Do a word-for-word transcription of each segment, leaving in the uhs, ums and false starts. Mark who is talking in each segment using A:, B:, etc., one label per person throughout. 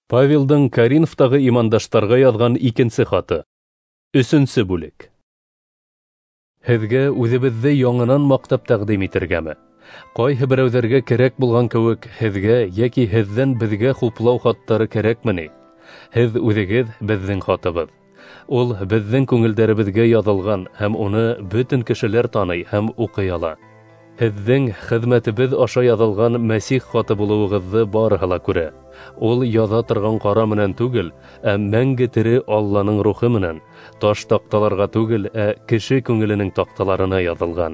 A: Павелдың Коринфтағы имандаштарға яҙған икенсе хаты. Өсөнсө бүлек. Һеҙгә үҙебеҙҙе яңынан маҡтап тәҡдим итергәме? Ҡайһы берәүҙәргә кәрәк булған кеүек, һеҙгә йәки һеҙҙән беҙгә хуплау хаттары кәрәкме ни? Һеҙ үҙегеҙ беҙҙең хатыбыҙ. Ул беҙҙең күңелдәребеҙгә яҙылған һәм уны бөтөн кешеләр таный һәм уҡый ала. Һеҙҙең хеҙмәтебеҙ аша яҙылған Мәсих хаты булыуығыҙҙы барыһы ла күрә. Ул яҙа торған ҡара менән түгел, ә мәңге тере Алланың рухы менән, таш таҡталарға түгел, ә кеше күңеленең таҡталарына яҙылған.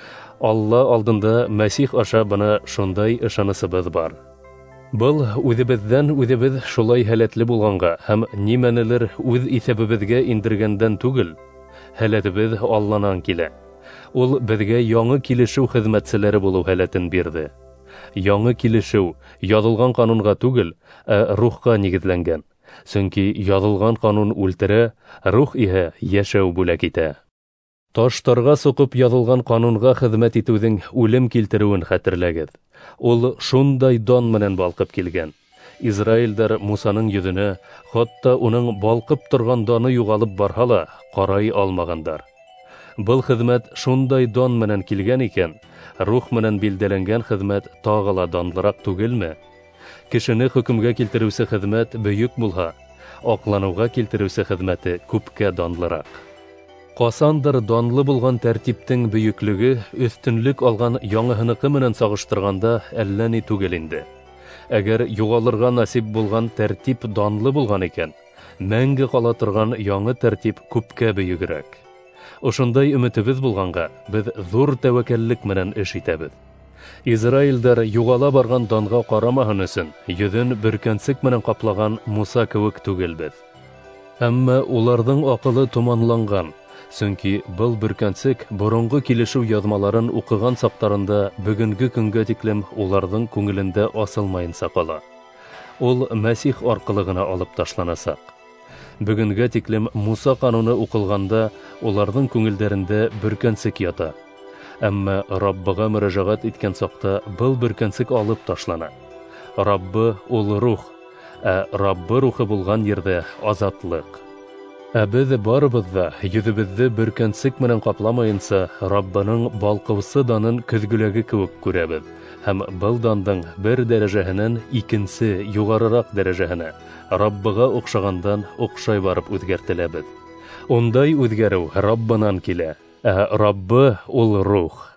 A: Алла алдында Мәсих аша бына шундай ышанысыбыҙ бар. Был үҙебеҙҙән үҙебеҙ шулай һәләтле булғанға һәм нимәнелер үҙ иҫәбебеҙгә индергәндән түгел, һәләтебеҙ Алланан килә. Ул беҙгә яңы килешеү хеҙмәтселәре булыу һәләтен бирҙе. Яңы килешеү яҙылған ҡанунға түгел, ә рухҡа нигеҙләнгән. Сөнки яҙылған ҡанун үлтерә, рух иһә йәшәү бүләк итә. Таштарға соҡоп яҙылған ҡанунға хеҙмәт итеүҙең үлем килтереүен хәтерләгеҙ. Ул шундай дан менән балҡып килгән. Израилдәр Мусаның йөҙөнә, хатта уның балҡып торған даны юғалып барһа ла, ҡарай алмағандар. Был хеҙмәт шундай дан менән килгән икән, рух менән билдәләнгән хеҙмәт тағы ла данлыраҡ түгелме? Кешене хөкөмгә килтереүсе хеҙмәт бөйөк булһа, аҡланыуға килтереүсе хеҙмәте күпкә данлыраҡ. Ҡасандыр данлы булған тәртиптең бөйөклөгө өҫтөнлөк алған яңыһыныҡы менән сағыштырғанда әллә ни түгел инде. Әгәр юғалырға насип булған тәртип данлы булған икән, мәңге ҡала торған яңы тәртип күпкә бөйөгөрәк. Ошондай өмөтөбөҙ булғанға, беҙ ҙур тәүәккәллек менән эш итәбеҙ. Израилдәр юғала барған данға ҡарамаһын өсөн, йөҙөн бөркәнсек менән ҡаплаған Муса кеүек түгелбеҙ. Әммә уларҙың аҡылы томанланған, сөнки был бөркәнсек боронғо килешеү яҙмаларын уҡыған саҡтарында бөгөнгө көнгә тиклем уларҙың күңелендә асылмайынса ҡала. Ул Мәсих арҡылы ғына алып ташланасаҡ. Бөгөнгә тиклем Муса ҡануны уҡылғанда уларҙың күңелдәрендә бөркәнсек ята. Әммә Раббыға мөрәжәғәт иткән саҡта был бөркәнсек алып ташлана. Раббы ул рух, ә Раббы рухы булған ерҙә азатлыҡ. Ә беҙ барыбыҙ ҙа йөҙөбөҙҙө бөркәнсек менән ҡапламайынса Раббының балҡыусы данын көҙгөләге кеүек күрәбеҙ. Һәм был дандың бер дәрәжәһенән икенсе юғарыраҡ дәрәжәһенә Раббыға оҡшағандан оҡшай барып үҙгәртеләбеҙ. Ундай үҙгәреү Раббынан килә, ә Раббы ул рух.